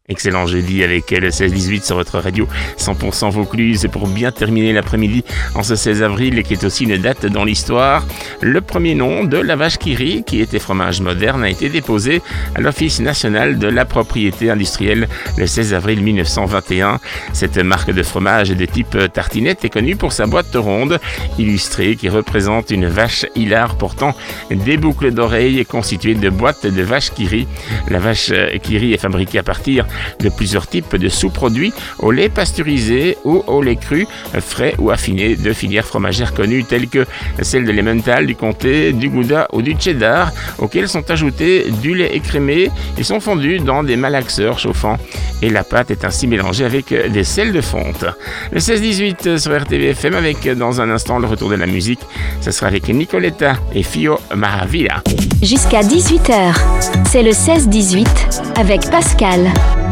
Excellent jeudi avec le 16-18 sur votre radio 100% Vaucluse pour bien terminer l'après-midi en ce 16 avril qui est aussi une date dans l'histoire. Le premier nom de la vache qui rit, qui était fromage moderne, a été déposé à l'Office national de la propriété industrielle le 16 avril 1921. Cette marque de fromage de type tartinette est connue pour sa boîte ronde illustrée qui représente une vache hilare portant des boucles d'oreilles constituées de boîtes de vache qui rit. La vache qui rit est fabriquée à partir de plusieurs types de sous-produits au lait pasteurisé ou au lait cru, frais ou affiné de filières fromagères connues telles que celles de l'Emmental, du Comté, du Gouda ou du Cheddar, auxquels sont ajoutés du lait écrémé et sont fondus dans des malaxeurs chauffants. Et la pâte est ainsi mélangée avec des sels de fonte. Le 16-18 sur RTVFM avec dans un instant le retour de la musique. Ce sera avec Nicoletta et Fio Maravilla. Jusqu'à 18h, c'est le 16-18 avec Pascal.